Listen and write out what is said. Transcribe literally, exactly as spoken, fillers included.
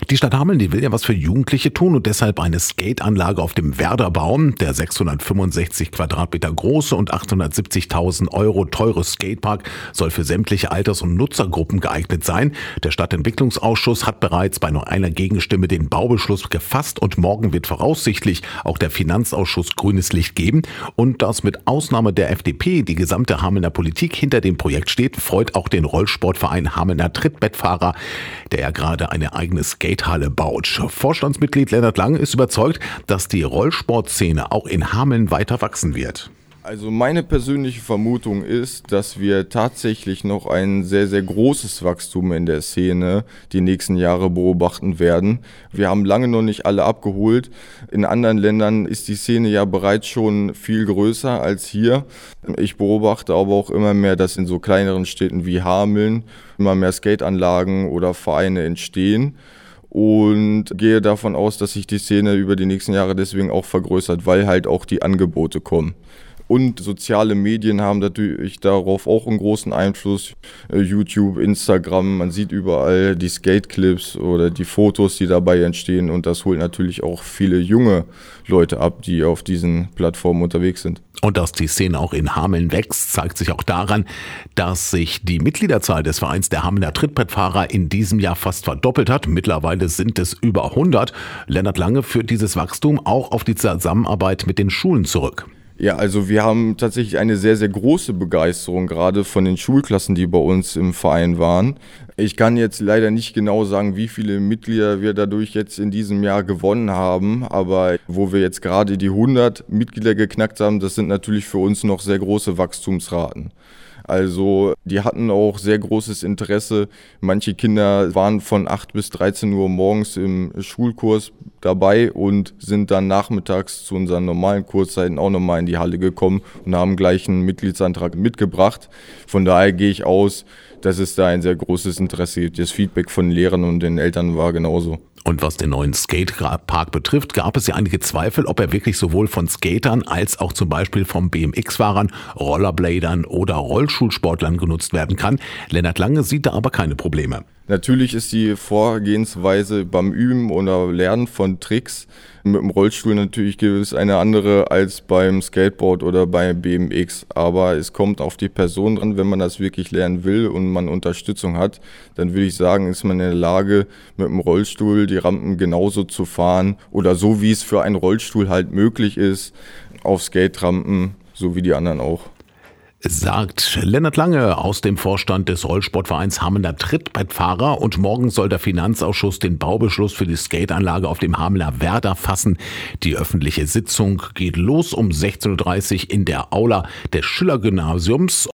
Die Stadt Hameln, die will ja was für Jugendliche tun und deshalb eine Skateanlage auf dem Werderbaum. Der sechshundertfünfundsechzig Quadratmeter große und achthundertsiebzigtausend Euro teure Skatepark soll für sämtliche Alters- und Nutzergruppen geeignet sein. Der Stadtentwicklungsausschuss hat bereits bei nur einer Gegenstimme den Baubeschluss gefasst und morgen wird voraussichtlich auch der Finanzausschuss grünes Licht geben. Und dass mit Ausnahme der F D P die gesamte Hamelner Politik hinter dem Projekt steht, freut auch den Rollsportverein Hamelner Trittbettfahrer, der ja gerade eine eigene Skatehalle baut. Vorstandsmitglied Lennart Lange ist überzeugt, dass die Rollsportszene auch in Hameln weiter wachsen wird. Also meine persönliche Vermutung ist, dass wir tatsächlich noch ein sehr, sehr großes Wachstum in der Szene die nächsten Jahre beobachten werden. Wir haben lange noch nicht alle abgeholt. In anderen Ländern ist die Szene ja bereits schon viel größer als hier. Ich beobachte aber auch immer mehr, dass in so kleineren Städten wie Hameln immer mehr Skateanlagen oder Vereine entstehen. Und gehe davon aus, dass sich die Szene über die nächsten Jahre deswegen auch vergrößert, weil halt auch die Angebote kommen. Und soziale Medien haben natürlich darauf auch einen großen Einfluss. YouTube, Instagram, man sieht überall die Skate-Clips oder die Fotos, die dabei entstehen. Und das holt natürlich auch viele junge Leute ab, die auf diesen Plattformen unterwegs sind. Und dass die Szene auch in Hameln wächst, zeigt sich auch daran, dass sich die Mitgliederzahl des Vereins der Hamelner Trittbrettfahrer in diesem Jahr fast verdoppelt hat. Mittlerweile sind es über hundert. Lennart Lange führt dieses Wachstum auch auf die Zusammenarbeit mit den Schulen zurück. Ja, also wir haben tatsächlich eine sehr, sehr große Begeisterung, gerade von den Schulklassen, die bei uns im Verein waren. Ich kann jetzt leider nicht genau sagen, wie viele Mitglieder wir dadurch jetzt in diesem Jahr gewonnen haben, aber wo wir jetzt gerade die hundert Mitglieder geknackt haben, das sind natürlich für uns noch sehr große Wachstumsraten. Also die hatten auch sehr großes Interesse. Manche Kinder waren von acht bis dreizehn Uhr morgens im Schulkurs dabei und sind dann nachmittags zu unseren normalen Kurszeiten auch nochmal in die Halle gekommen und haben gleich einen Mitgliedsantrag mitgebracht. Von daher gehe ich aus, dass es da ein sehr großes Interesse gibt. Das Feedback von Lehrern und den Eltern war genauso. Und was den neuen Skatepark betrifft, gab es ja einige Zweifel, ob er wirklich sowohl von Skatern als auch zum Beispiel von B M X-Fahrern, Rollerbladern oder Rollschulsportlern genutzt werden kann. Lennart Lange sieht da aber keine Probleme. Natürlich ist die Vorgehensweise beim Üben oder Lernen von Tricks mit dem Rollstuhl natürlich gewiss eine andere als beim Skateboard oder bei B M X. Aber es kommt auf die Person dran, wenn man das wirklich lernen will und man Unterstützung hat, dann würde ich sagen, ist man in der Lage, mit dem Rollstuhl die Rampen genauso zu fahren oder so, wie es für einen Rollstuhl halt möglich ist, auf Skaterampen, so wie die anderen auch. Sagt Lennart Lange aus dem Vorstand des Rollsportvereins Hamelner Trittbrettfahrer. Und morgen soll der Finanzausschuss den Baubeschluss für die Skateanlage auf dem Hamelner Werder fassen. Die öffentliche Sitzung geht los um sechzehn Uhr dreißig in der Aula des Schiller-Gymnasiums.